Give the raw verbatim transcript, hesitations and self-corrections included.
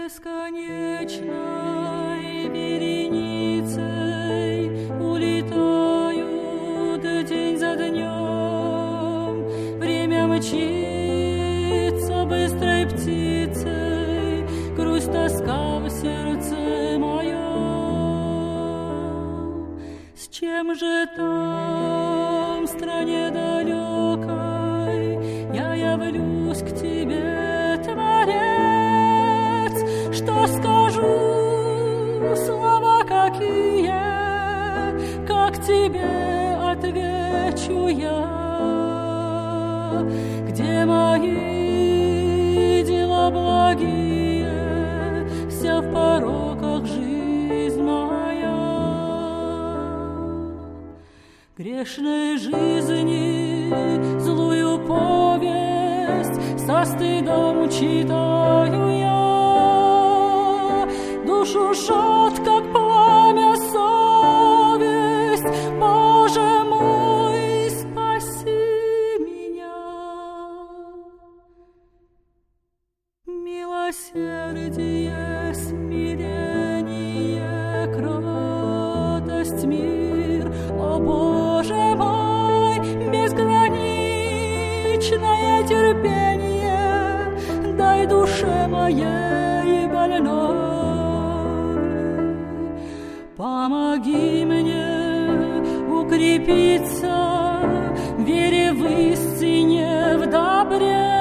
Бесконечной вереницей улетают день за днем. Время мчится быстрой птицей, грусть, тоска в сердце моем. С чем же там, в стране далекой, я явлюсь к тебе, Творец? Что скажу, слова какие, как тебе отвечу я? Где мои дела благие, вся в пороках жизнь моя? Грешной жизни злую повесть со стыдом читаю я. Душу жжет, как пламя, совесть. Боже мой, спаси меня. Милосердие, смирение, кротость, мир. О, Боже мой, безграничное терпение дай душе моей больной. Помоги мне укрепиться в вере, в истине, в добре.